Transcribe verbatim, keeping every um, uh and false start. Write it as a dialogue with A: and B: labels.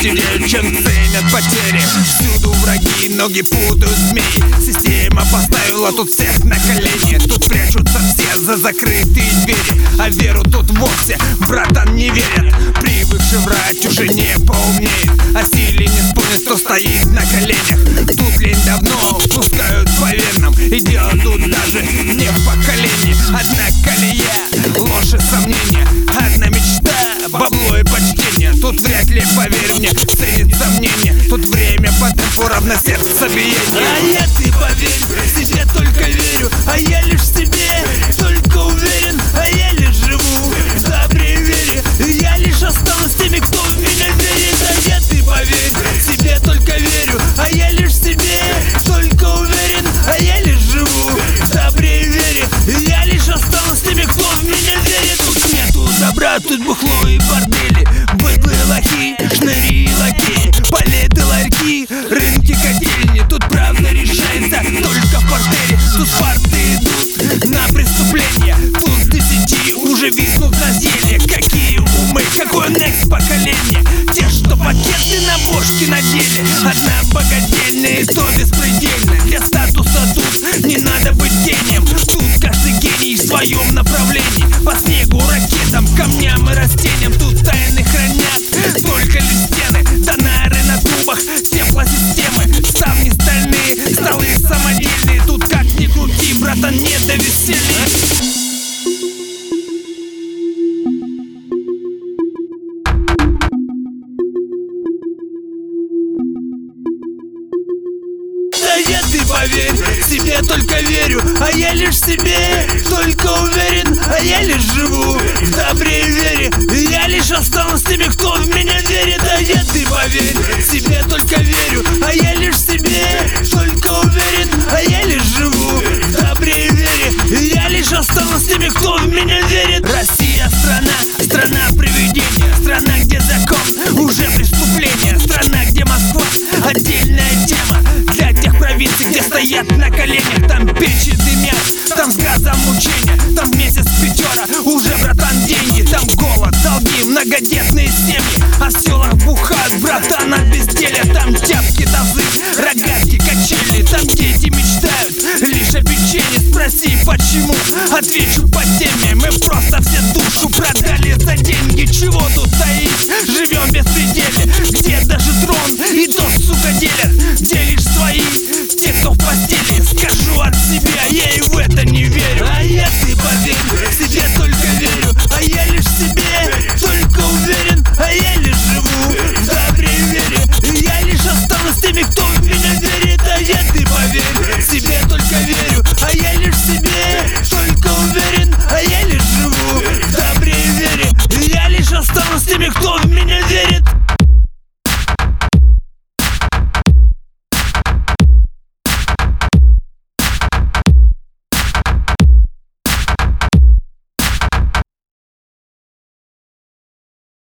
A: теряют, чем ценят потери. Всюду враги, ноги путают змеи. Система поставила тут всех на колени. Тут прячутся все за закрытые двери, а веру тут вовсе, братан, не верят. Привыкший врать уже не поумнеет, о силе не вспомнит, кто стоит на коленях. Тут лень давно пускают по венам, и дело тут даже не в поколении. Одна колея, ложь и сомнения, одна мечта, бабло и почтение. Тут вряд ли, поверь мне, ценит сомнение. Тут время по темпу равно сердцебиению.
B: А я, ты поверь, себе только верю, а я лишь себе только уверен, а я лишь живу в доброй вере. Я лишь останусь теми, кто в меня верит. А я, ты поверь, себе только верю, а я лишь себе только уверен, а я лишь живу в доброй вере. Я лишь останусь теми, кто в меня верит. Тут нету добра, тут бухло и бордели, быдлы, лохи, шныри и лакеи, палеты, ларьки, рынки, котельни. Тут правда решается только в портере. Тут парты идут на преступление, тут с десяти уже виснут на зелье. Какие умы, какое next поколение? Те, что пакеты на бошки надели. Одна богадельная, и то беспредельно. Для статуса тут не надо быть гением. Тут каждый гений в своем направлении. По снегу, ракетам, камням и растениям. Тут тайны хранят только лишь стены, донары на трубах, теплосистемы, ставни стальные, столы самодельные. Тут как ни крути, братан, не до веселья. Я, ты поверь, себе только верю, а я лишь себе только уверен, а я лишь живу в доброй вере. Я лишь останусь теми, кто в меня верит. А я, ты поверь, себе только верю, а я лишь себе только уверен, а я лишь живу в доброй вере. Я лишь останусь теми, кто в меня верит. Россия страна, страна привидения, страна, где закон уже преступление, страна, где Москва отдельная тема. Для тех провинций, где стоят на коленях, там печи дымят, там с газом мучения, там в месяц пятера уже, братан, деньги. Там голод, долги, многодетные семьи, а в селах бухают, братан, от безделья. Там тяпки, тазы, рогатки, качели, там дети мечтают лишь о печенье. Спроси, почему? Отвечу по теме: мы просто все душу продали за деньги. Чего тут таить? Живем